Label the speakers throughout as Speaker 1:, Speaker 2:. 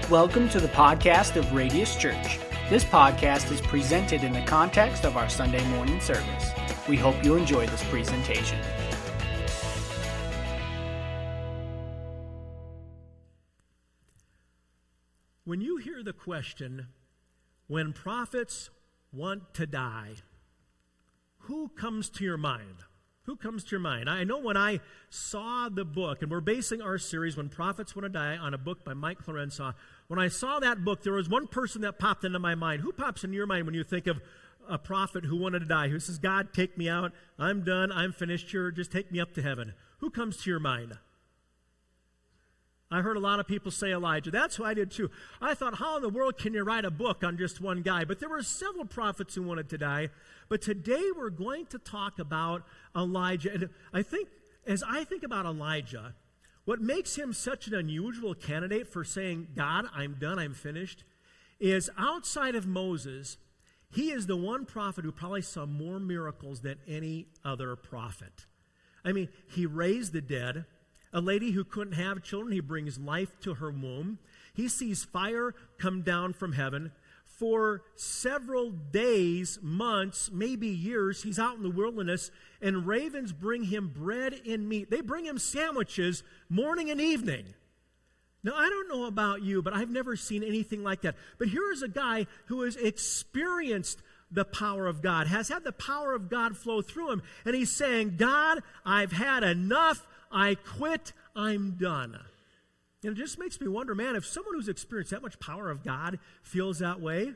Speaker 1: Welcome to the podcast of Radius Church. This podcast is presented in the context of our Sunday morning service. We hope you enjoy this presentation.
Speaker 2: When you hear the question, when prophets want to die, who comes to your mind? Who comes to your mind? I know when I saw the book, and we're basing our series, When Prophets Want to Die, on a book by Mike Clarensaw. When I saw that book, there was one person that popped into my mind. Who pops into your mind when you think of a prophet who wanted to die, who says, God, take me out. I'm done. I'm finished here. Just take me up to heaven. Who comes to your mind? I heard a lot of people say Elijah. That's who I did too. I thought, how in the world can you write a book on just one guy? But there were several prophets who wanted to die. But today we're going to talk about Elijah. And as I think about Elijah, what makes him such an unusual candidate for saying, God, I'm done, I'm finished, is outside of Moses, he is the one prophet who probably saw more miracles than any other prophet. I mean, he raised the dead. A lady who couldn't have children, he brings life to her womb. He sees fire come down from heaven. For several days, months, maybe years, he's out in the wilderness, and ravens bring him bread and meat. They bring him sandwiches morning and evening. Now, I don't know about you, but I've never seen anything like that. But here is a guy who has experienced the power of God, has had the power of God flow through him, and he's saying, God, I've had enough. I quit. I'm done. And it just makes me wonder, man, if someone who's experienced that much power of God feels that way,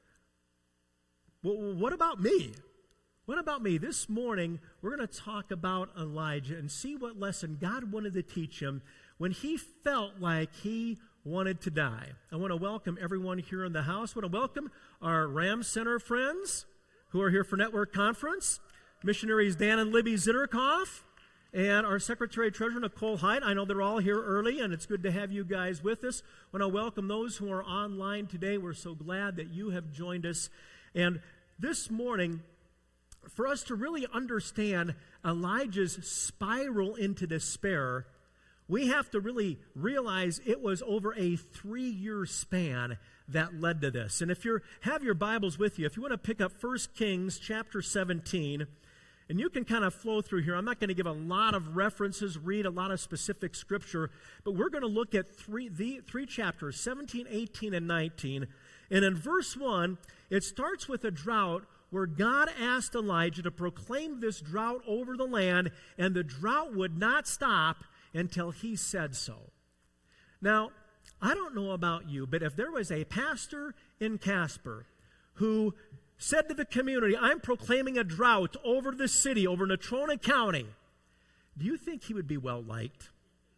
Speaker 2: well, what about me? What about me? This morning, we're going to talk about Elijah and see what lesson God wanted to teach him when he felt like he wanted to die. I want to welcome everyone here in the house. I want to welcome our Ram Center friends who are here for Network Conference, missionaries Dan and Libby Zitterkoff, and our Secretary-Treasurer, Nicole Hyde. I know they're all here early, and it's good to have you guys with us. I want to welcome those who are online today. We're so glad that you have joined us. And this morning, for us to really understand Elijah's spiral into despair, we have to really realize it was over a 3-year span that led to this. And if you have your Bibles with you, if you want to pick up 1 Kings chapter 17, and you can kind of flow through here. I'm not going to give a lot of references, read a lot of specific scripture, but we're going to look at three chapters, 17, 18, and 19. And in verse 1, it starts with a drought where God asked Elijah to proclaim this drought over the land, and the drought would not stop until he said so. Now, I don't know about you, but if there was a pastor in Casper who said to the community, I'm proclaiming a drought over the city, over Natrona County, do you think he would be well liked?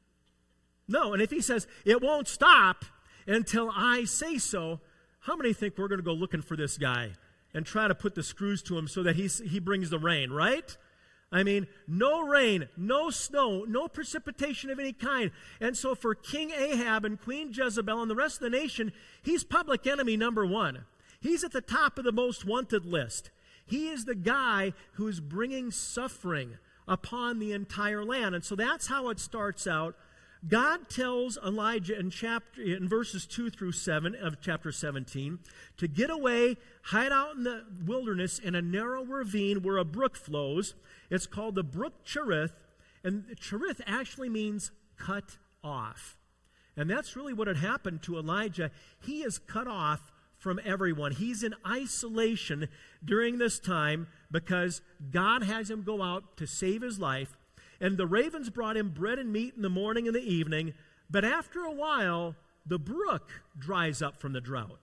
Speaker 2: No, and if he says, it won't stop until I say so, how many think we're going to go looking for this guy and try to put the screws to him so that he brings the rain, right? I mean, no rain, no snow, no precipitation of any kind. And so for King Ahab and Queen Jezebel and the rest of the nation, he's public enemy number one. He's at the top of the most wanted list. He is the guy who's bringing suffering upon the entire land. And so that's how it starts out. God tells Elijah in verses 2 through 7 of chapter 17 to get away, hide out in the wilderness in a narrow ravine where a brook flows. It's called the brook Cherith, and Cherith actually means cut off. And that's really what had happened to Elijah. He is cut off from everyone. He's in isolation during this time because God has him go out to save his life. And the ravens brought him bread and meat in the morning and the evening. But after a while, the brook dries up from the drought.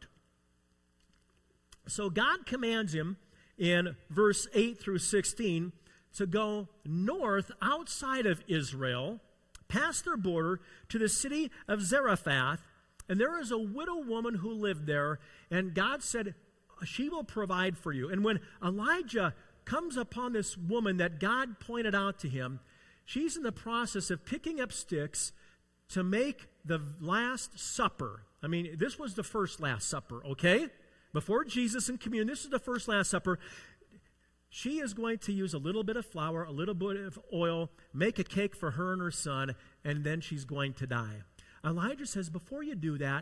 Speaker 2: So God commands him in verse 8 through 16 to go north outside of Israel, past their border to the city of Zarephath. And there is a widow woman who lived there, and God said, she will provide for you. And when Elijah comes upon this woman that God pointed out to him, she's in the process of picking up sticks to make the Last Supper. I mean, this was the first Last Supper, okay? Before Jesus and communion, this is the first Last Supper. She is going to use a little bit of flour, a little bit of oil, make a cake for her and her son, and then she's going to die. Elijah says, before you do that,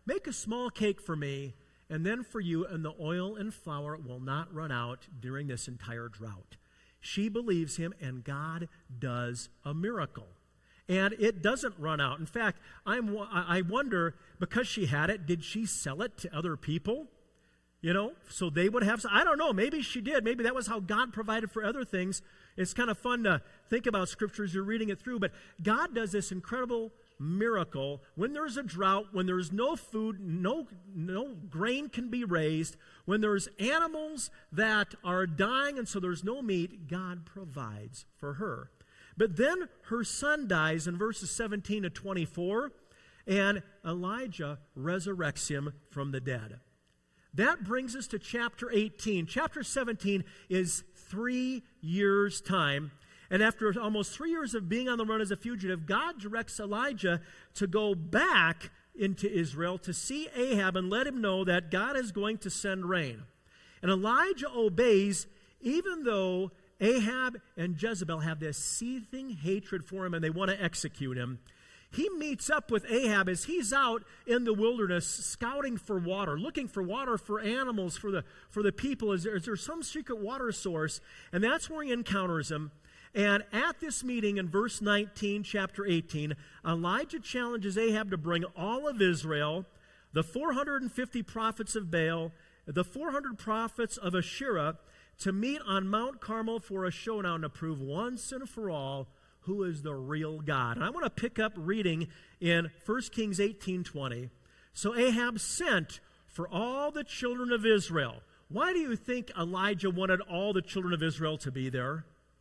Speaker 2: make a small cake for me, and then for you, and the oil and flour will not run out during this entire drought. She believes him, and God does a miracle. And it doesn't run out. In fact, I wonder, because she had it, did she sell it to other people? So they would have, I don't know, maybe she did. Maybe that was how God provided for other things. It's kind of fun to think about Scripture as you're reading it through, but God does this incredible miracle when there's a drought, when there's no food, no grain can be raised, when there's animals that are dying and so there's no meat, God provides for her. But then her son dies in verses 17 to 24, and Elijah resurrects him from the dead. That brings us to chapter 18. Chapter 17 is 3 years' time. And after almost 3 years of being on the run as a fugitive, God directs Elijah to go back into Israel to see Ahab and let him know that God is going to send rain. And Elijah obeys, even though Ahab and Jezebel have this seething hatred for him and they want to execute him. He meets up with Ahab as he's out in the wilderness scouting for water, looking for water for animals, for the people. Is there some secret water source? And that's where he encounters him. And at this meeting in verse 19, chapter 18, Elijah challenges Ahab to bring all of Israel, the 450 prophets of Baal, the 400 prophets of Asherah, to meet on Mount Carmel for a showdown to prove once and for all who is the real God. And I want to pick up reading in 1 Kings 18:20. So Ahab sent for all the children of Israel. Why do you think Elijah wanted all the children of Israel to be there?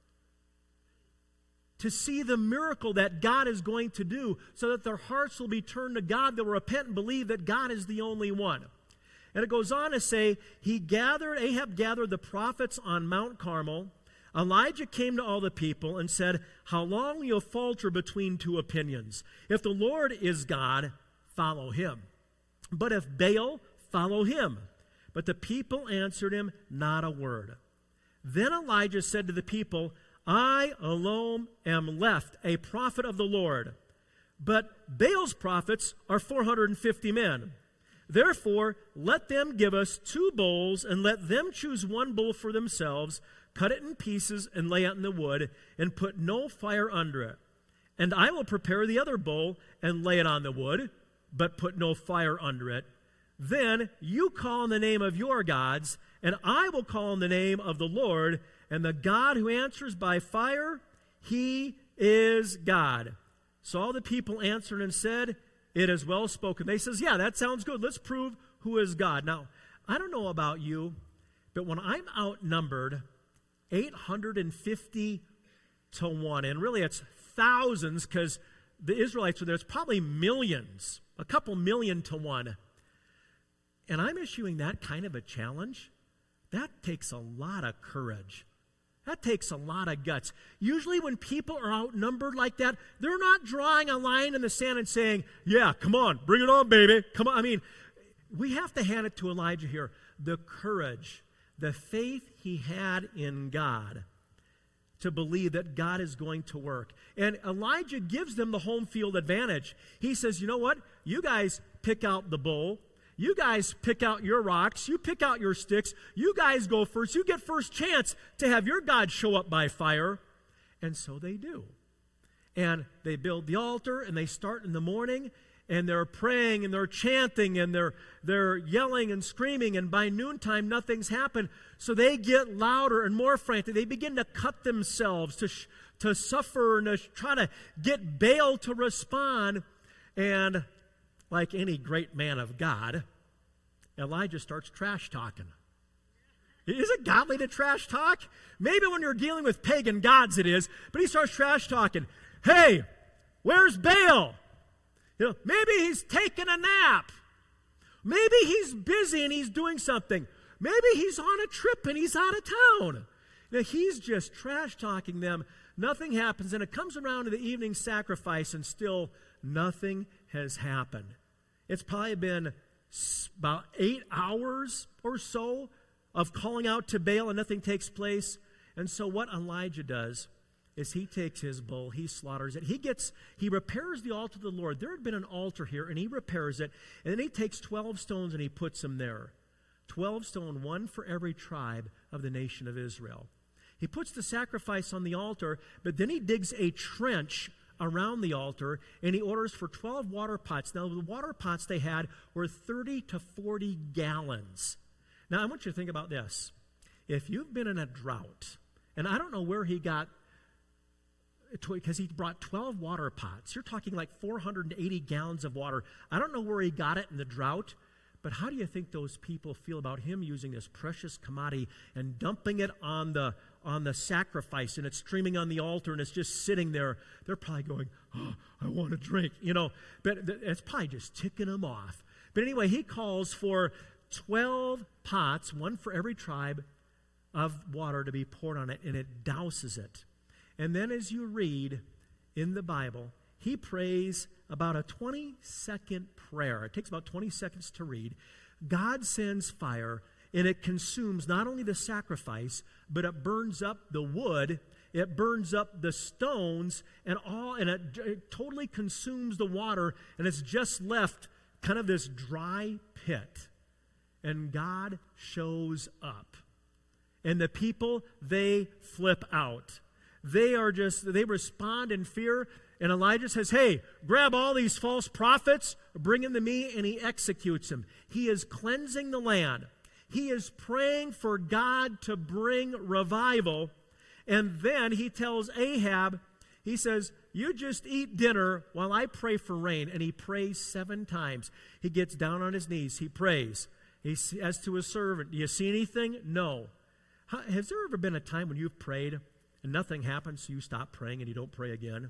Speaker 2: To see the miracle that God is going to do so that their hearts will be turned to God. They'll repent and believe that God is the only one. And it goes on to say, Ahab gathered the prophets on Mount Carmel. Elijah came to all the people and said, how long will you falter between two opinions? If the Lord is God, follow him. But if Baal, follow him. But the people answered him not a word. Then Elijah said to the people, I alone am left, a prophet of the Lord. But Baal's prophets are 450 men. Therefore, let them give us 2 bulls, and let them choose 1 bull for themselves, cut it in pieces, and lay it in the wood, and put no fire under it. And I will prepare the other bull, and lay it on the wood, but put no fire under it. Then you call on the name of your gods, and I will call on the name of the Lord, and the God who answers by fire, he is God. So all the people answered and said, it is well spoken. They says, yeah, that sounds good. Let's prove who is God. Now, I don't know about you, but when I'm outnumbered 850 to 1, and really it's thousands because the Israelites are there, it's probably millions, a couple million to 1. And I'm issuing that kind of a challenge, that takes a lot of courage. That takes a lot of guts. Usually when people are outnumbered like that, they're not drawing a line in the sand and saying, yeah, come on, bring it on, baby. Come on. I mean, we have to hand it to Elijah here. The courage, the faith he had in God to believe that God is going to work. And Elijah gives them the home field advantage. He says, you know what? You guys pick out the bull. You guys pick out your rocks. You pick out your sticks. You guys go first. You get first chance to have your God show up by fire. And so they do. And they build the altar, and they start in the morning, and they're praying, and they're chanting, and they're yelling and screaming, and by noontime, nothing's happened. So they get louder and more frantic. They begin to cut themselves, to suffer, and to try to get Baal to respond. And like any great man of God, Elijah starts trash talking. Is it godly to trash talk? Maybe when you're dealing with pagan gods it is, but he starts trash talking. Hey, where's Baal? Maybe he's taking a nap. Maybe he's busy and he's doing something. Maybe he's on a trip and he's out of town. He's just trash talking them. Nothing happens, and it comes around to the evening sacrifice, and still nothing has happened. It's probably been about 8 hours or so of calling out to Baal, and nothing takes place. And so what Elijah does is he takes his bull, he slaughters it. He repairs the altar of the Lord. There had been an altar here, and he repairs it. And then he takes 12 stones and he puts them there. 12 stone, one for every tribe of the nation of Israel. He puts the sacrifice on the altar, but then he digs a trench around the altar, and he orders for 12 water pots. Now, the water pots they had were 30 to 40 gallons. Now, I want you to think about this. If you've been in a drought, and I don't know where he got, because he brought 12 water pots. You're talking like 480 gallons of water. I don't know where he got it in the drought, but how do you think those people feel about him using this precious commodity and dumping it on the sacrifice, and it's streaming on the altar, and it's just sitting there? They're probably going, oh, I want a drink, but it's probably just ticking them off. But anyway, he calls for 12 pots, one for every tribe, of water to be poured on it, and it douses it. And then as you read in the Bible, he prays about a 20-second prayer. It takes about 20 seconds to read. God sends fire, and it consumes not only the sacrifice, but it burns up the wood, it burns up the stones, and it totally consumes the water, and it's just left kind of this dry pit. And God shows up. And the people, they flip out. They respond in fear. And Elijah says, hey, grab all these false prophets, bring them to me, and he executes them. He is cleansing the land. He is praying for God to bring revival. And then he tells Ahab, he says, you just eat dinner while I pray for rain. And he prays 7 times. He gets down on his knees. He prays. He says to his servant, do you see anything? No. Has there ever been a time when you've prayed and nothing happens, so you stop praying and you don't pray again?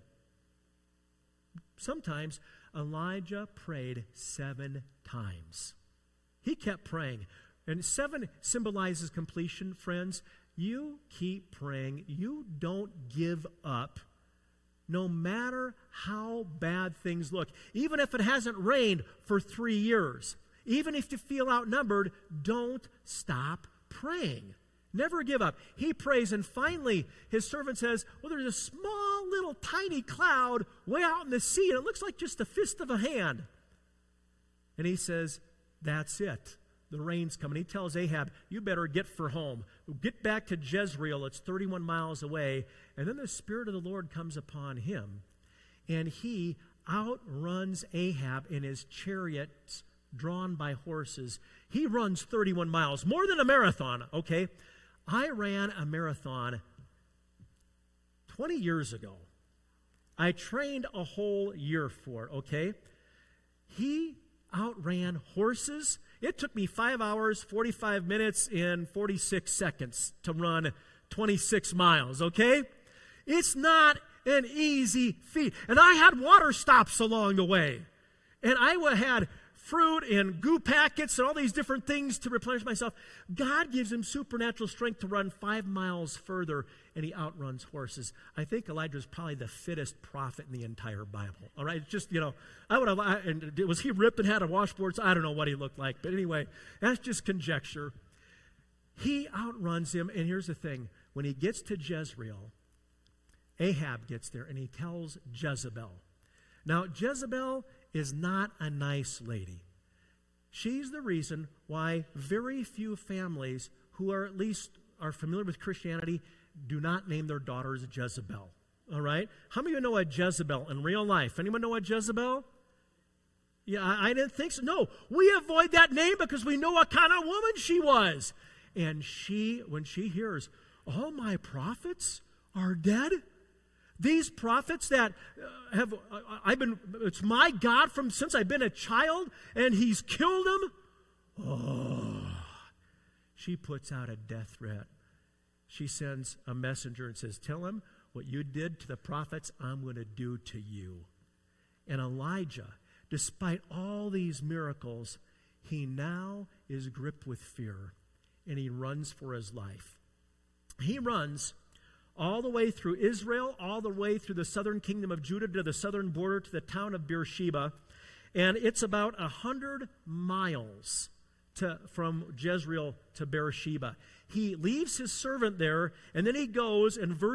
Speaker 2: Sometimes Elijah prayed 7 times. He kept praying. And 7 symbolizes completion, friends. You keep praying. You don't give up, no matter how bad things look. Even if it hasn't rained for 3 years, even if you feel outnumbered, don't stop praying. Never give up. He prays, and finally his servant says, well, there's a small little tiny cloud way out in the sea, and it looks like just the fist of a hand. And he says, that's it. The rain's coming. He tells Ahab, you better get for home. Get back to Jezreel. It's 31 miles away. And then the Spirit of the Lord comes upon him, and he outruns Ahab in his chariots drawn by horses. He runs 31 miles, more than a marathon, okay? I ran a marathon 20 years ago. I trained a whole year for it, okay? He outran horses. It took me 5 hours, 45 minutes, and 46 seconds to run 26 miles, okay? It's not an easy feat. And I had water stops along the way. And I had fruit and goo packets and all these different things to replenish myself. God gives him supernatural strength to run 5 miles further, and he outruns horses. I think Elijah is probably the fittest prophet in the entire Bible. All right, it's just, was he ripped and had a washboard? I don't know what he looked like, but anyway, that's just conjecture. He outruns him, and here's the thing. When he gets to Jezreel, Ahab gets there, and he tells Jezebel. Now, Jezebel is not a nice lady. She's the reason why very few families who are familiar with Christianity do not name their daughters Jezebel. All right? How many of you know a Jezebel in real life? Anyone know a Jezebel? Yeah, I didn't think so. No, we avoid that name because we know what kind of woman she was. And when she hears, all my prophets are dead, these prophets that it's my God since I've been a child, and he's killed them. Oh, she puts out a death threat. She sends a messenger and says, tell him what you did to the prophets, I'm going to do to you. And Elijah, despite all these miracles, he now is gripped with fear, and he runs for his life. He runs all the way through Israel, all the way through the southern kingdom of Judah to the southern border to the town of Beersheba. And it's about 100 miles from Jezreel to Beersheba. He leaves his servant there, and then he goes, in verse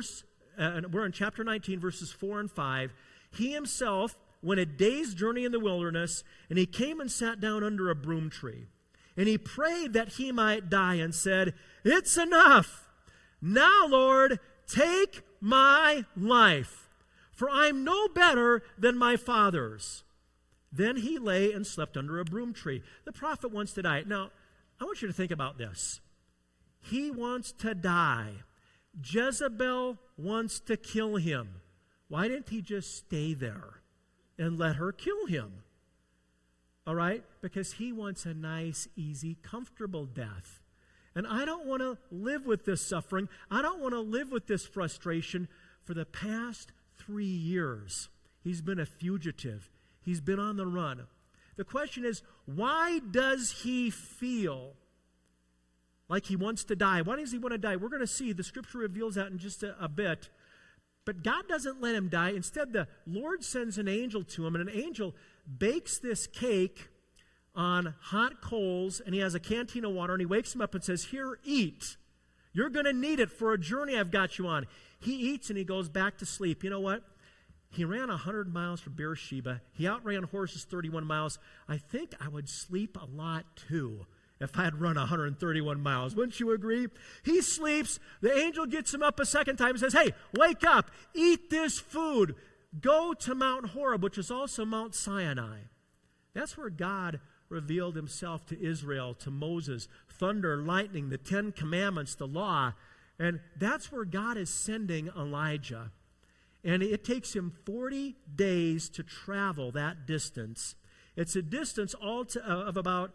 Speaker 2: we're in chapter 19, verses 4 and 5. He himself went a day's journey in the wilderness, and he came and sat down under a broom tree. And he prayed that he might die and said, "It's enough. Now, Lord, take my life, for I'm no better than my fathers." Then he lay and slept under a broom tree. The prophet wants to die. Now, I want you to think about this. He wants to die. Jezebel wants to kill him. Why didn't he just stay there and let her kill him? All right? Because he wants a nice, easy, comfortable death. And I don't want to live with this suffering. I don't want to live with this frustration. For the past 3 years, he's been a fugitive. He's been on the run. The question is, why does he feel like he wants to die? Why does he want to die? We're going to see. The scripture reveals that in just a bit. But God doesn't let him die. Instead, the Lord sends an angel to him, and an angel bakes this cake on hot coals, and he has a canteen of water, and he wakes him up and says, "Here, eat. You're going to need it for a journey I've got you on." He eats, and he goes back to sleep. You know what? He ran 100 miles from Beersheba. He outran horses 31 miles. I think I would sleep a lot, too, if I had run 131 miles. Wouldn't you agree? He sleeps. The angel gets him up a second time and says, "Hey, wake up. Eat this food. Go to Mount Horeb," which is also Mount Sinai. That's where God revealed himself to Israel, to Moses. Thunder, lightning, the 10 Commandments, the law. And that's where God is sending Elijah. And it takes him 40 days to travel that distance. It's a distance of about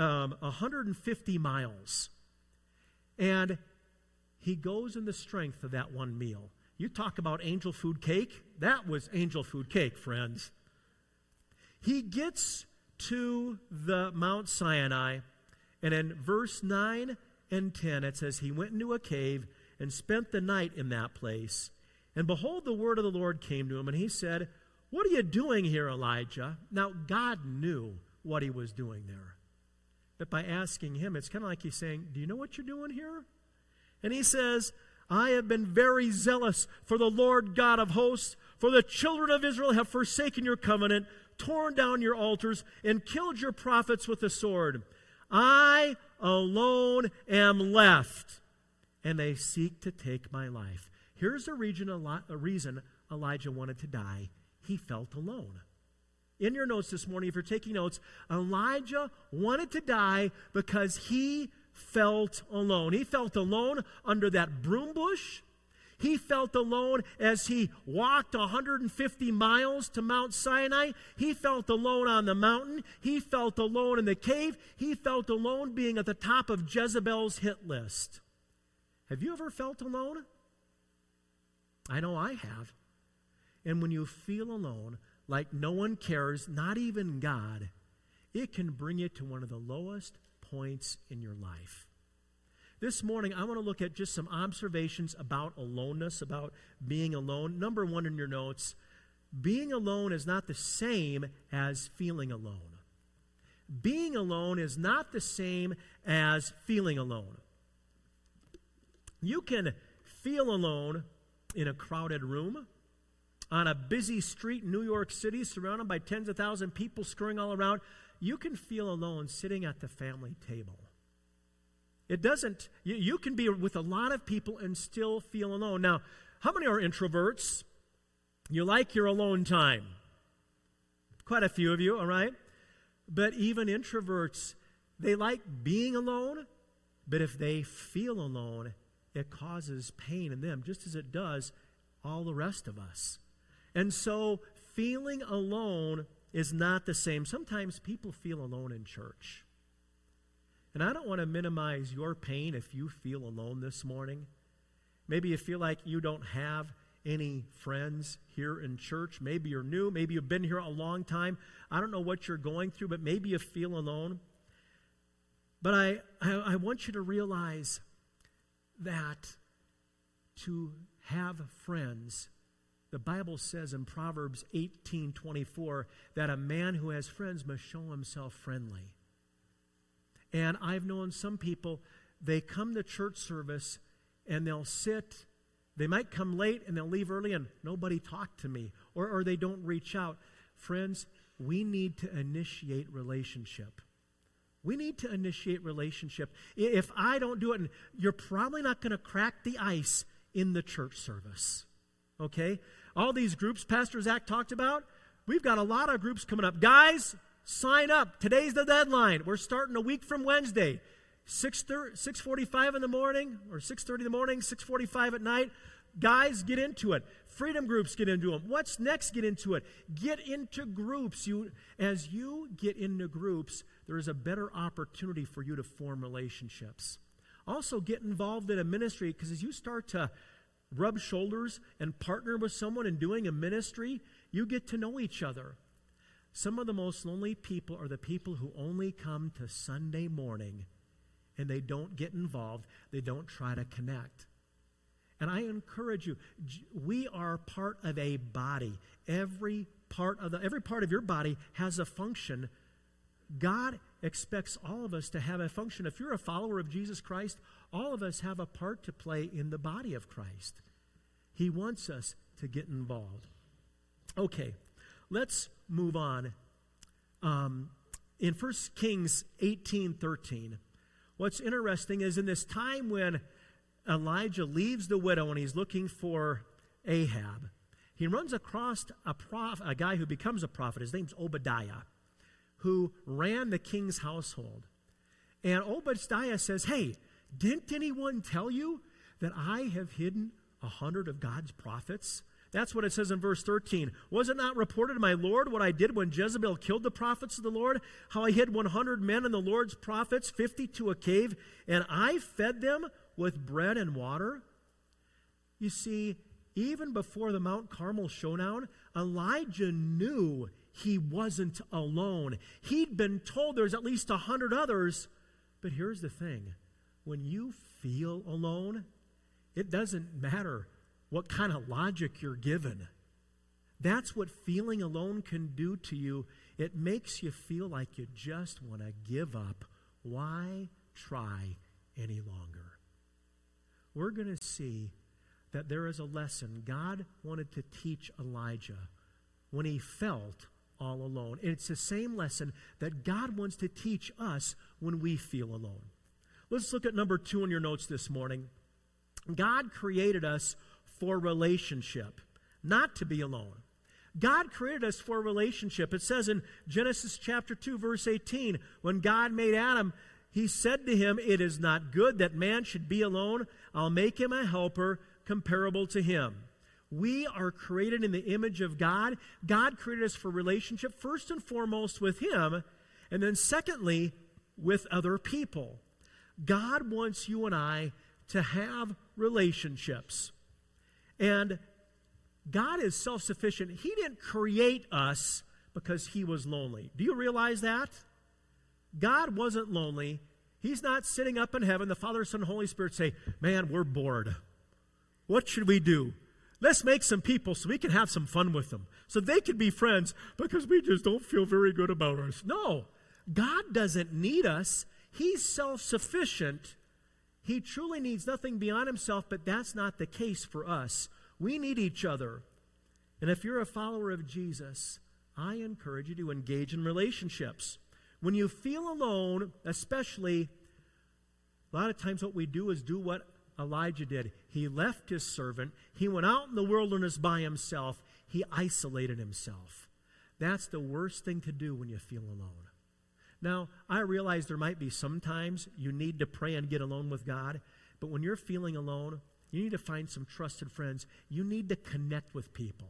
Speaker 2: 150 miles. And he goes in the strength of that one meal. You talk about angel food cake. That was angel food cake, friends. He gets to the Mount Sinai, and in verse 9 and 10, it says, he went into a cave and spent the night in that place. And behold, the word of the Lord came to him, and he said, "What are you doing here, Elijah?" Now, God knew what he was doing there. But by asking him, it's kind of like he's saying, "Do you know what you're doing here?" And he says, "I have been very zealous for the Lord God of hosts, for the children of Israel have forsaken your covenant, torn down your altars, and killed your prophets with the sword. I alone am left, and they seek to take my life." Here's a reason Elijah wanted to die. He felt alone. In your notes this morning, if you're taking notes, Elijah wanted to die because he felt alone. He felt alone under that broom bush. He felt alone as he walked 150 miles to Mount Sinai. He felt alone on the mountain. He felt alone in the cave. He felt alone being at the top of Jezebel's hit list. Have you ever felt alone? I know I have. And when you feel alone, like no one cares, not even God, it can bring you to one of the lowest points in your life. This morning, I want to look at just some observations about aloneness, about being alone. Number one in your notes, being alone is not the same as feeling alone. Being alone is not the same as feeling alone. You can feel alone in a crowded room, on a busy street in New York City, surrounded by tens of thousands of people scurrying all around. You can feel alone sitting at the family table. It doesn't, you can be with a lot of people and still feel alone. Now, how many are introverts? You like your alone time? Quite a few of you, all right? But even introverts, they like being alone, but if they feel alone, it causes pain in them, just as it does all the rest of us. And so feeling alone is not the same. Sometimes people feel alone in church. And I don't want to minimize your pain if you feel alone this morning. Maybe you feel like you don't have any friends here in church. Maybe you're new. Maybe you've been here a long time. I don't know what you're going through, but maybe you feel alone. But I want you to realize that to have friends, the Bible says in Proverbs 18:24 that a man who has friends must show himself friendly. And I've known some people, they come to church service and they'll sit They might come late and they'll leave early and nobody talked to me, or they don't reach out. Friends, we need to initiate relationship. We need to initiate relationship. If I don't do it, you're probably not going to crack the ice in the church service. Okay? All these groups Pastor Zach talked about, we've got a lot of groups coming up. Guys, sign up. Today's the deadline. We're starting a week from Wednesday. 6:45 in the morning, or 6:30 in the morning, 6:45 at night. Guys, get into it. Freedom groups, get into them. What's next? Get into it. Get into groups. As you get into groups, there is a better opportunity for you to form relationships. Also, get involved in a ministry, because as you start to rub shoulders and partner with someone in doing a ministry, you get to know each other. Some of the most lonely people are the people who only come to Sunday morning and they don't get involved. They don't try to connect. And I encourage you, we are part of a body. Every part of your body has a function. God expects all of us to have a function. If you're a follower of Jesus Christ, all of us have a part to play in the body of Christ. He wants us to get involved. Okay, let's move on. In 1 Kings 18:13, what's interesting is in this time when Elijah leaves the widow and he's looking for Ahab, he runs across a guy who becomes a prophet. His name's Obadiah, who ran the king's household. And Obadiah says, hey, didn't anyone tell you that I have hidden 100 of God's prophets? That's what it says in verse 13. Was it not reported to my Lord what I did when Jezebel killed the prophets of the Lord? How I hid 100 men and the Lord's prophets, 50 to a cave, and I fed them with bread and water? You see, even before the Mount Carmel showdown, Elijah knew he wasn't alone. He'd been told there's at least 100 others. But here's the thing. When you feel alone, it doesn't matter what kind of logic you're given. That's what feeling alone can do to you. It makes you feel like you just want to give up. Why try any longer? We're going to see that there is a lesson God wanted to teach Elijah when he felt all alone. And it's the same lesson that God wants to teach us when we feel alone. Let's look at number 2 in your notes this morning. God created us for relationship, not to be alone. God created us for relationship. It says in Genesis chapter 2, verse 18, when God made Adam, he said to him, it is not good that man should be alone. I'll make him a helper comparable to him. We are created in the image of God. God created us for relationship, first and foremost with him, and then secondly, with other people. God wants you and I to have relationships. And God is self-sufficient. He didn't create us because he was lonely. Do you realize that? God wasn't lonely. He's not sitting up in heaven. The Father, Son, and Holy Spirit say, man, we're bored. What should we do? Let's make some people so we can have some fun with them, so they can be friends, because we just don't feel very good about us. No, God doesn't need us. He's self-sufficient. He truly needs nothing beyond himself, but that's not the case for us. We need each other. And if you're a follower of Jesus, I encourage you to engage in relationships. When you feel alone, especially, a lot of times what we do is do what Elijah did. He left his servant. He went out in the wilderness by himself. He isolated himself. That's the worst thing to do when you feel alone. Now, I realize there might be some times you need to pray and get alone with God, but when you're feeling alone, you need to find some trusted friends. You need to connect with people.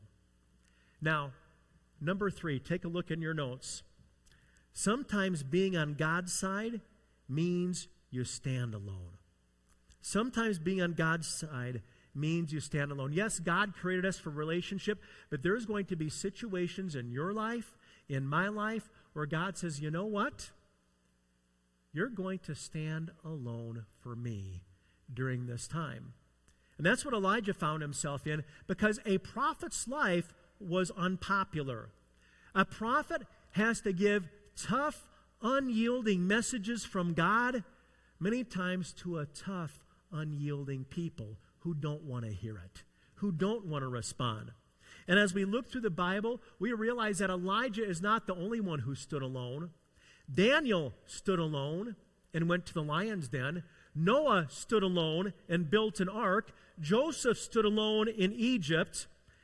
Speaker 2: Now, number 3, take a look in your notes. Sometimes being on God's side means you stand alone. Sometimes being on God's side means you stand alone. Yes, God created us for relationship, but there's going to be situations in your life, in my life, where God says, you know what? You're going to stand alone for me during this time. And that's what Elijah found himself in, because a prophet's life was unpopular. A prophet has to give tough, unyielding messages from God, many times to a tough, unyielding people who don't want to hear it, who don't want to respond. And as we look through the Bible, we realize that Elijah is not the only one who stood alone. Daniel stood alone and went to the lion's den. Noah stood alone and built an ark. Joseph stood alone in Egypt.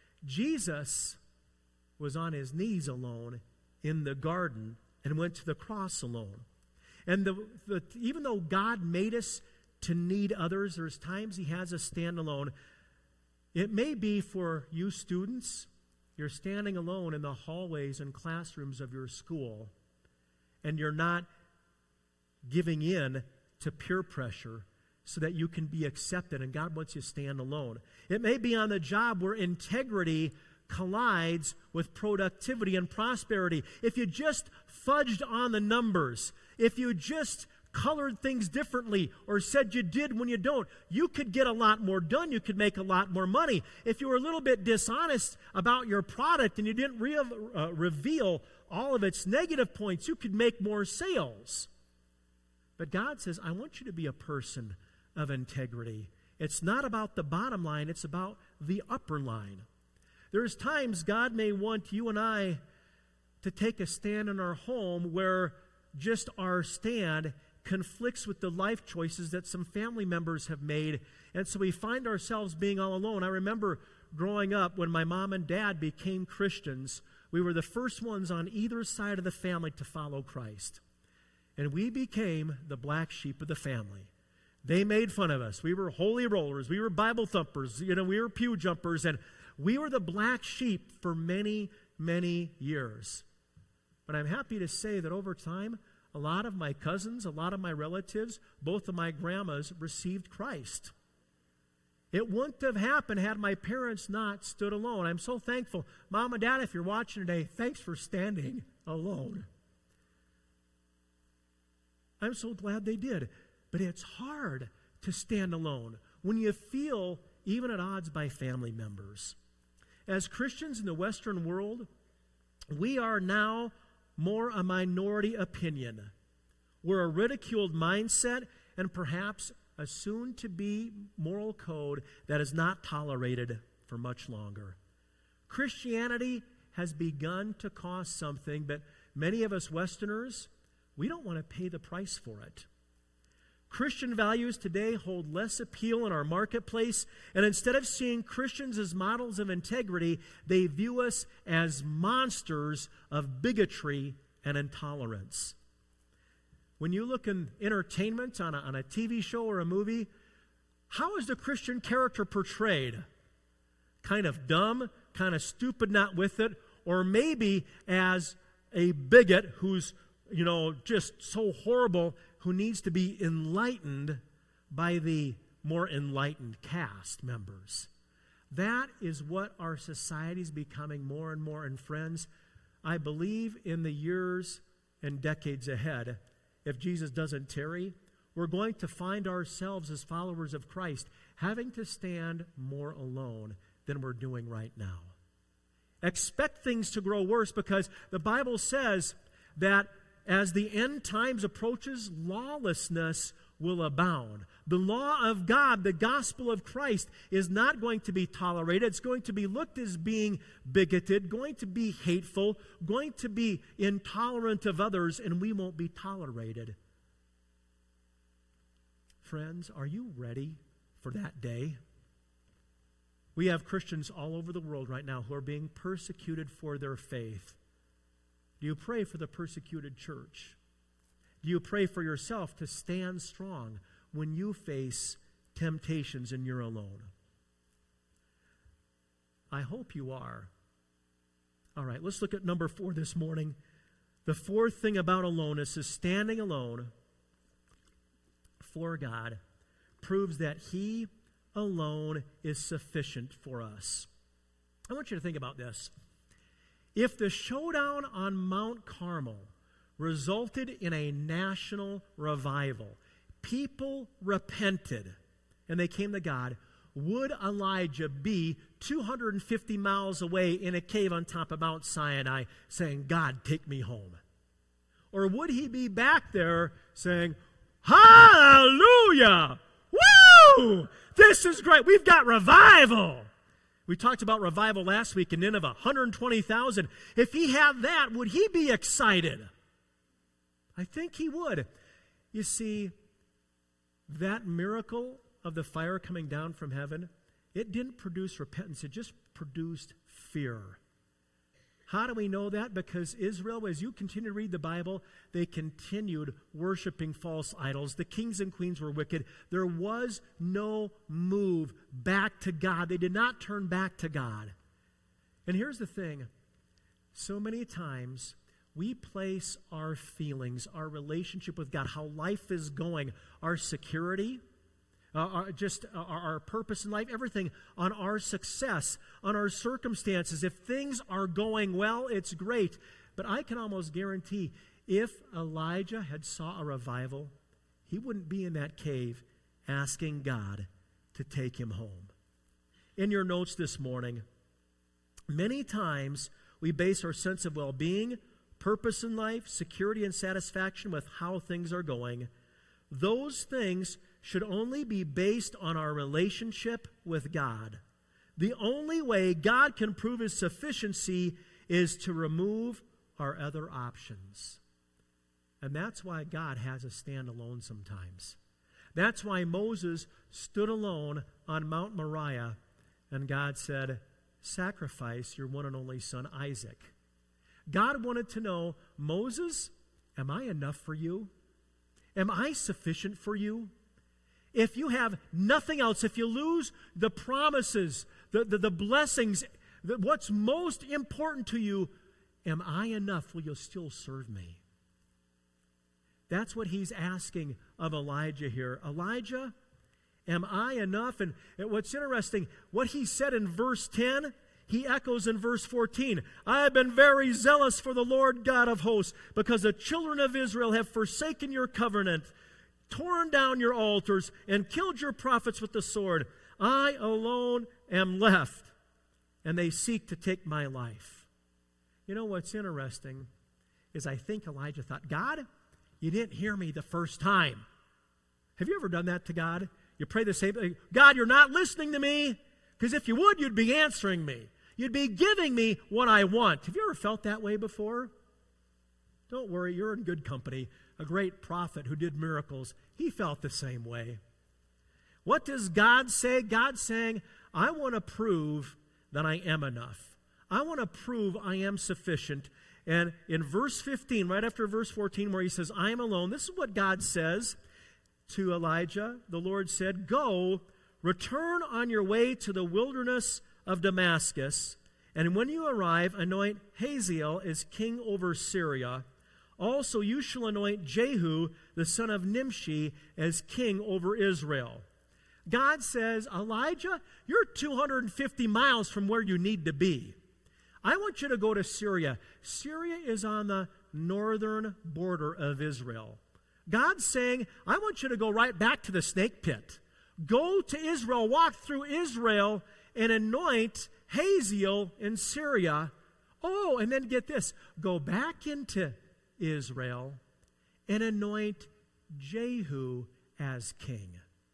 Speaker 2: Jesus was on his knees alone in the garden and went to the cross alone. And even though God made us to need others, there's times he has us stand alone. It may be for you students, you're standing alone in the hallways and classrooms of your school, and you're not giving in to peer pressure so that you can be accepted, and God wants you to stand alone. It may be on the job where integrity collides with productivity and prosperity. If you just fudged on the numbers, if you just colored things differently or said you did when you don't, you could get a lot more done. You could make a lot more money. If you were a little bit dishonest about your product and you didn't reveal all of its negative points, you could make more sales. But God says, I want you to be a person of integrity. It's not about the bottom line, it's about the upper line. There's times God may want you and I to take a stand in our home where just our stand conflicts with the life choices that some family members have made, and so we find ourselves being all alone. I remember growing up when my mom and dad became Christians, we were the first ones on either side of the family to follow Christ. And we became the black sheep of the family. They made fun of us. We were holy rollers. We were Bible thumpers. We were pew jumpers. And we were the black sheep for many, many years. But I'm happy to say that over time, a lot of my cousins, a lot of my relatives, both of my grandmas received Christ. It wouldn't have happened had my parents not stood alone. I'm so thankful. Mom and Dad, if you're watching today, thanks for standing alone. I'm so glad they did. But it's hard to stand alone when you feel even at odds by family members. As Christians in the Western world, we are now more a minority opinion. We're a ridiculed mindset and perhaps a soon-to-be moral code that is not tolerated for much longer. Christianity has begun to cost something, but many of us Westerners, we don't want to pay the price for it. Christian values today hold less appeal in our marketplace, and instead of seeing Christians as models of integrity, they view us as monsters of bigotry and intolerance. When you look in entertainment on a TV show or a movie, how is the Christian character portrayed? Kind of dumb, kind of stupid, not with it, or maybe as a bigot who's just so horrible, who needs to be enlightened by the more enlightened cast members. That is what our society is becoming more and more. And friends, I believe in the years and decades ahead, if Jesus doesn't tarry, we're going to find ourselves as followers of Christ having to stand more alone than we're doing right now. Expect things to grow worse, because the Bible says that as the end times approaches, lawlessness will abound. The law of God, the gospel of Christ, is not going to be tolerated. It's going to be looked as being bigoted, going to be hateful, going to be intolerant of others, and we won't be tolerated. Friends, are you ready for that day? We have Christians all over the world right now who are being persecuted for their faith. Do you pray for the persecuted church? Do you pray for yourself to stand strong when you face temptations and you're alone? I hope you are. All right, let's look at number 4 this morning. The fourth thing about aloneness is standing alone for God proves that He alone is sufficient for us. I want you to think about this. If the showdown on Mount Carmel resulted in a national revival, people repented and they came to God, would Elijah be 250 miles away in a cave on top of Mount Sinai saying, God, take me home? Or would he be back there saying, hallelujah, Woo! This is great. We've got revival. We talked about revival last week in Nineveh, 120,000. If he had that, would he be excited? I think he would. You see, that miracle of the fire coming down from heaven, it didn't produce repentance. It just produced fear. How do we know that? Because Israel, as you continue to read the Bible, they continued worshiping false idols. The kings and queens were wicked. There was no move back to God. They did not turn back to God. And here's the thing. So many times we place our feelings, our relationship with God, how life is going, our security, our purpose in life, everything on our success, on our circumstances. If things are going well, it's great. But I can almost guarantee if Elijah had saw a revival, he wouldn't be in that cave asking God to take him home. In your notes this morning, many times we base our sense of well-being, purpose in life, security, and satisfaction with how things are going. Those things should only be based on our relationship with God. The only way God can prove his sufficiency is to remove our other options. And that's why God has us stand alone sometimes. That's why Moses stood alone on Mount Moriah, and God said, sacrifice your one and only son Isaac. God wanted to know, Moses, am I enough for you? Am I sufficient for you? If you have nothing else, if you lose the promises, the blessings, what's most important to you, am I enough? Will you still serve me? That's what he's asking of Elijah here. Elijah, am I enough? And what's interesting, what he said in verse 10, he echoes in verse 14. I have been very zealous for the Lord God of hosts, because the children of Israel have forsaken your covenant, torn down your altars, and killed your prophets with the sword. I alone am left, and they seek to take my life. You know what's interesting is I think Elijah thought, God, you didn't hear me the first time. Have you ever done that to God? You pray the same thing. God, you're not listening to me, because if you would, you'd be answering me. You'd be giving me what I want. Have you ever felt that way before? Don't worry, you're in good company. A great prophet who did miracles, he felt the same way. What does God say? God's saying, I want to prove that I am enough. I want to prove I am sufficient. And in verse 15, right after verse 14, where he says, I am alone, this is what God says to Elijah. The Lord said, go, return on your way to the wilderness of Damascus, and when you arrive, anoint Hazael as king over Syria. Also, you shall anoint Jehu, the son of Nimshi, as king over Israel. God says, Elijah, you're 250 miles from where you need to be. I want you to go to Syria. Syria is on the northern border of Israel. God's saying, I want you to go right back to the snake pit. Go to Israel, walk through Israel, and anoint Hazael in Syria. Oh, and then get this. Go back into Israel and anoint Jehu as king.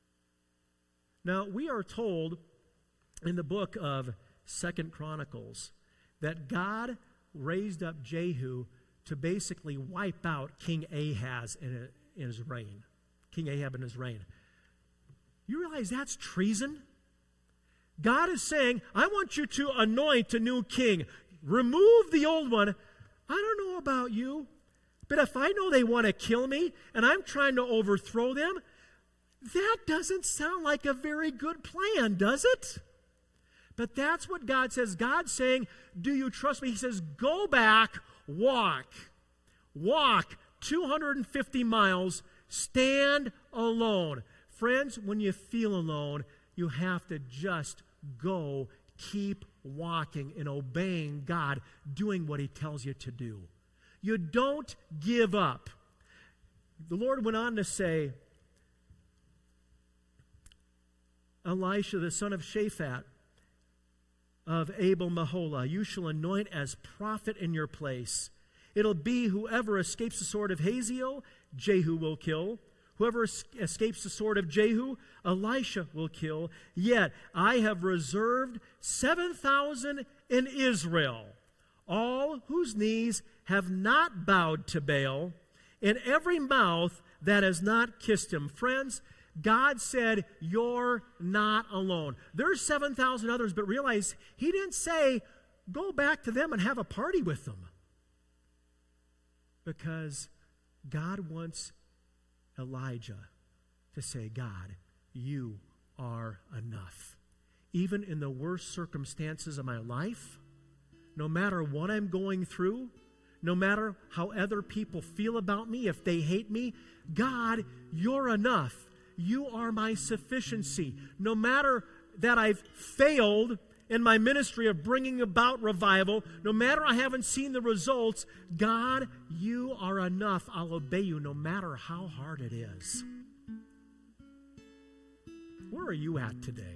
Speaker 2: Now, we are told in the book of 2 Chronicles that God raised up Jehu to basically wipe out King Ahaz in his reign. King Ahab in his reign. You realize that's treason? God is saying, I want you to anoint a new king. Remove the old one. I don't know about you, but if I know they want to kill me and I'm trying to overthrow them, that doesn't sound like a very good plan, does it? But that's what God says. God's saying, do you trust me? He says, go back, walk 250 miles, stand alone. Friends, when you feel alone, you have to just go, keep walking and obeying God, doing what he tells you to do. You don't give up. The Lord went on to say, Elisha, the son of Shaphat, of Abel Meholah, you shall anoint as prophet in your place. It'll be whoever escapes the sword of Hazael, Jehu will kill. Whoever escapes the sword of Jehu, Elisha will kill. Yet I have reserved 7,000 in Israel, all whose knees have not bowed to Baal, and every mouth that has not kissed him." Friends, God said, you're not alone. There's 7,000 others, but realize he didn't say, go back to them and have a party with them. Because God wants Elijah to say, God, you are enough. Even in the worst circumstances of my life, no matter what I'm going through, no matter how other people feel about me, if they hate me, God, you're enough. You are my sufficiency. No matter that I've failed in my ministry of bringing about revival, no matter I haven't seen the results, God, you are enough. I'll obey you no matter how hard it is. Where are you at today?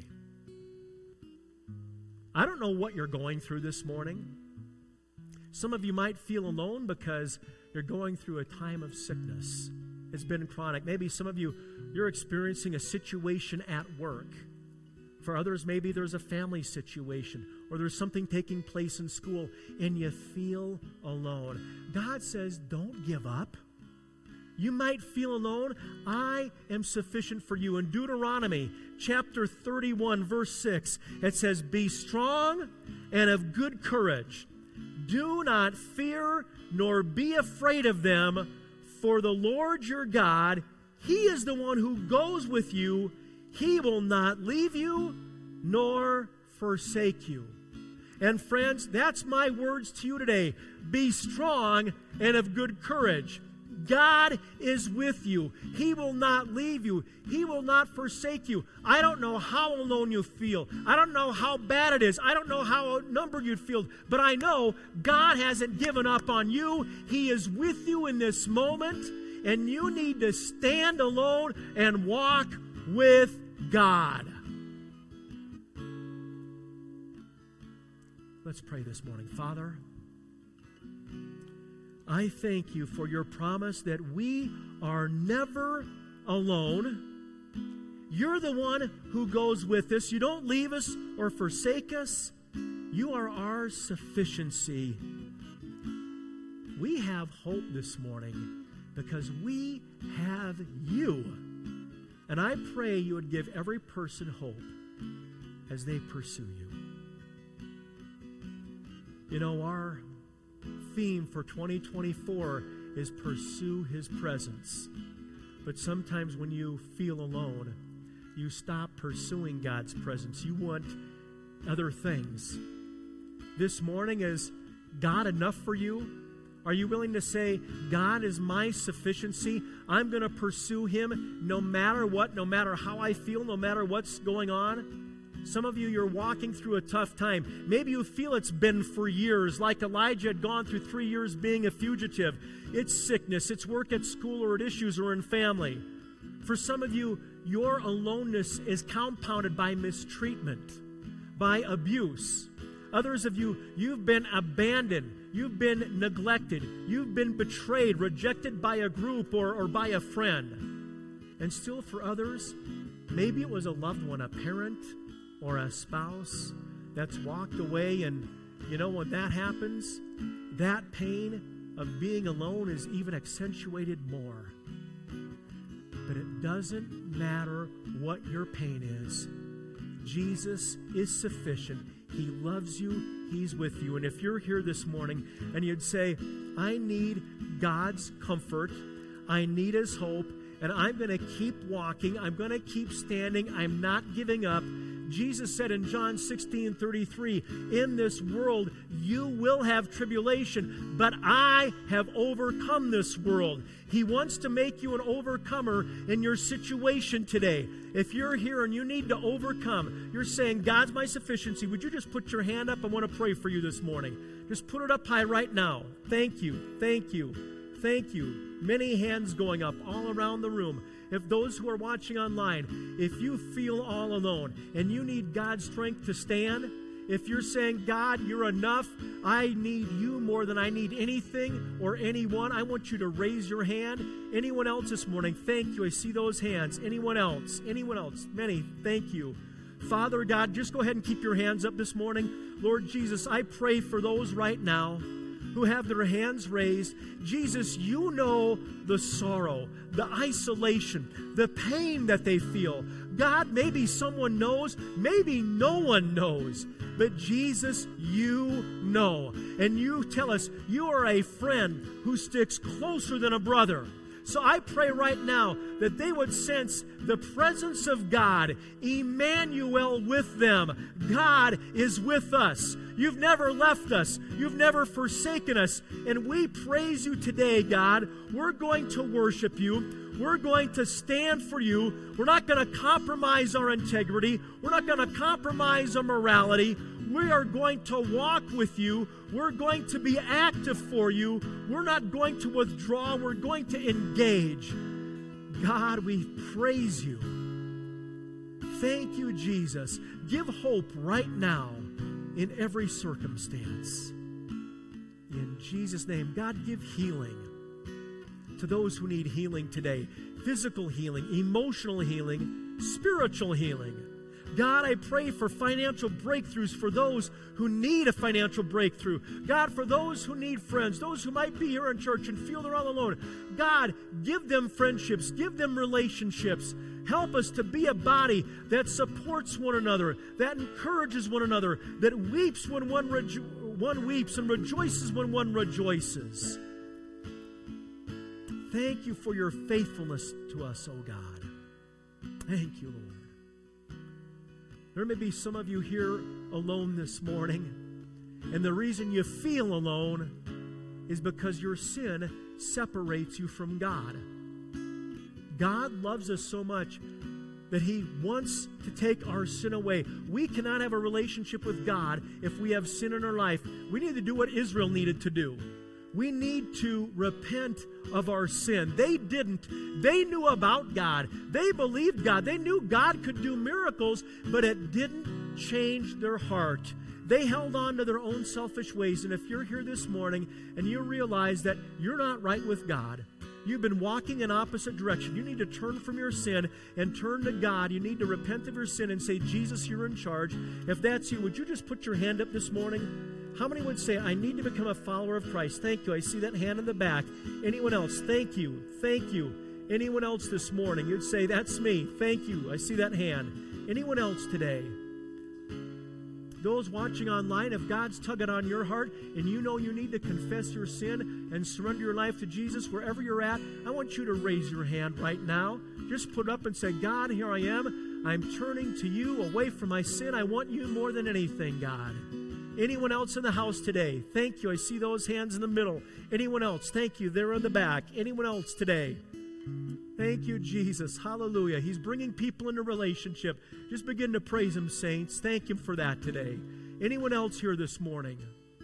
Speaker 2: I don't know what you're going through this morning. Some of you might feel alone because you're going through a time of sickness. It's been chronic. Maybe some of you, you're experiencing a situation at work. For others, maybe there's a family situation or there's something taking place in school and you feel alone. God says, don't give up. You might feel alone. I am sufficient for you. In Deuteronomy chapter 31, verse 6, it says, "Be strong and of good courage. Do not fear nor be afraid of them, for the Lord your God, He is the one who goes with you. He will not leave you nor forsake you." And friends, that's my words to you today. Be strong and of good courage. God is with you. He will not leave you. He will not forsake you. I don't know how alone you feel. I don't know how bad it is. I don't know how outnumbered you'd feel. But I know God hasn't given up on you. He is with you in this moment. And you need to stand alone and walk with God. Let's pray this morning. Father, I thank you for your promise that we are never alone. You're the one who goes with us. You don't leave us or forsake us. You are our sufficiency. We have hope this morning because we have you. And I pray you would give every person hope as they pursue you. You know, our theme for 2024 is pursue His presence. But sometimes when you feel alone, you stop pursuing God's presence. You want other things. This morning, is God enough for you? Are you willing to say, God is my sufficiency? I'm going to pursue Him no matter what, no matter how I feel, no matter what's going on? Some of you, you're walking through a tough time. Maybe you feel it's been for years, like Elijah had gone through 3 years being a fugitive. It's sickness, it's work at school or at issues or in family. For some of you, your aloneness is compounded by mistreatment, by abuse. Others of you, you've been abandoned, you've been neglected, you've been betrayed, rejected by a group or by a friend. And still for others, maybe it was a loved one, a parent, or a spouse that's walked away, and you know when that happens, that pain of being alone is even accentuated more. But it doesn't matter what your pain is. Jesus is sufficient. He loves you. He's with you. And if you're here this morning and you'd say, I need God's comfort, I need His hope, and I'm going to keep walking, I'm going to keep standing, I'm not giving up. Jesus said in John 16:33, in this world you will have tribulation, but I have overcome this world. He wants to make you an overcomer in your situation today. If you're here and you need to overcome, you're saying, God's my sufficiency, would you just put your hand up? I want to pray for you this morning. Just put it up high right now. Thank you, thank you, thank you. Many hands going up all around the room. If those who are watching online, if you feel all alone and you need God's strength to stand, If you're saying, God, you're enough, I need you more than I need anything or anyone, I want you to raise your hand. Anyone else this morning? Thank you. I see those hands. Anyone else? Anyone else? Many. Thank you. Father God, just go ahead and keep your hands up this morning. Lord Jesus, I pray for those right now who have their hands raised. Jesus, you know the sorrow, the isolation, the pain that they feel. God, maybe someone knows, maybe no one knows, but Jesus, you know. And you tell us you are a friend who sticks closer than a brother. So I pray right now that they would sense the presence of God, Emmanuel, with them. God is with us. You've never left us. You've never forsaken us. And we praise you today, God. We're going to worship you. We're going to stand for you. We're not going to compromise our integrity. We're not going to compromise our morality. We are going to walk with you. We're going to be active for you. We're not going to withdraw. We're going to engage. God, we praise you. Thank you, Jesus. Give hope right now in every circumstance. In Jesus' name, God, give healing to those who need healing today. Physical healing, emotional healing, spiritual healing. God, I pray for financial breakthroughs for those who need a financial breakthrough. God, for those who need friends, those who might be here in church and feel they're all alone. God, give them friendships, give them relationships. Help us to be a body that supports one another, that encourages one another, that weeps when one weeps and rejoices when one rejoices. Thank you for your faithfulness to us, oh God. Thank you, Lord. There may be some of you here alone this morning, and the reason you feel alone is because your sin separates you from God. God loves us so much that He wants to take our sin away. We cannot have a relationship with God if we have sin in our life. We need to do what Israel needed to do. We need to repent of our sin. They didn't. They knew about God. They believed God. They knew God could do miracles, but it didn't change their heart. They held on to their own selfish ways. And if you're here this morning and you realize that you're not right with God, you've been walking in opposite direction, you need to turn from your sin and turn to God. You need to repent of your sin and say, Jesus, you're in charge. If that's you, would you just put your hand up this morning? How many would say, I need to become a follower of Christ? Thank you. I see that hand in the back. Anyone else? Thank you. Thank you. Anyone else this morning? You'd say, that's me. Thank you. I see that hand. Anyone else today? Those watching online, if God's tugging on your heart and you know you need to confess your sin and surrender your life to Jesus wherever you're at, I want you to raise your hand right now. Just put it up and say, God, here I am. I'm turning to you away from my sin. I want you more than anything, God. Anyone else in the house today? Thank you. I see those hands in the middle. Anyone else? Thank you. They're in the back. Anyone else today? Thank you, Jesus. Hallelujah. He's bringing people into relationship. Just begin to praise Him, saints. Thank Him for that today. Anyone else here this morning?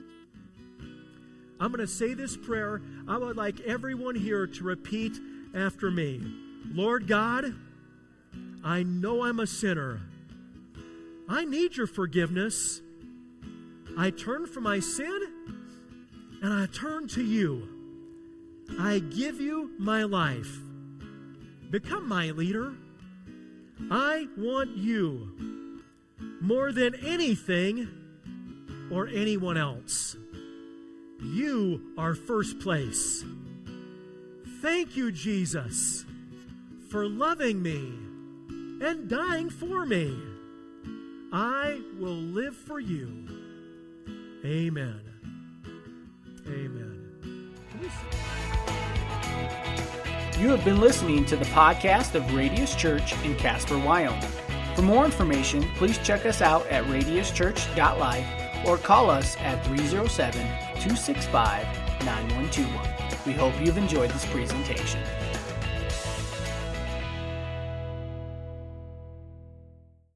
Speaker 2: I'm going to say this prayer. I would like everyone here to repeat after me. Lord God, I know I'm a sinner. I need your forgiveness. I turn from my sin, and I turn to you. I give you my life. Become my leader. I want you more than anything or anyone else. You are first place. Thank you, Jesus, for loving me and dying for me. I will live for you. Amen. Amen.
Speaker 1: You have been listening to the podcast of Radius Church in Casper, Wyoming. For more information, please check us out at radiuschurch.life or call us at 307-265-9121. We hope you've enjoyed this presentation.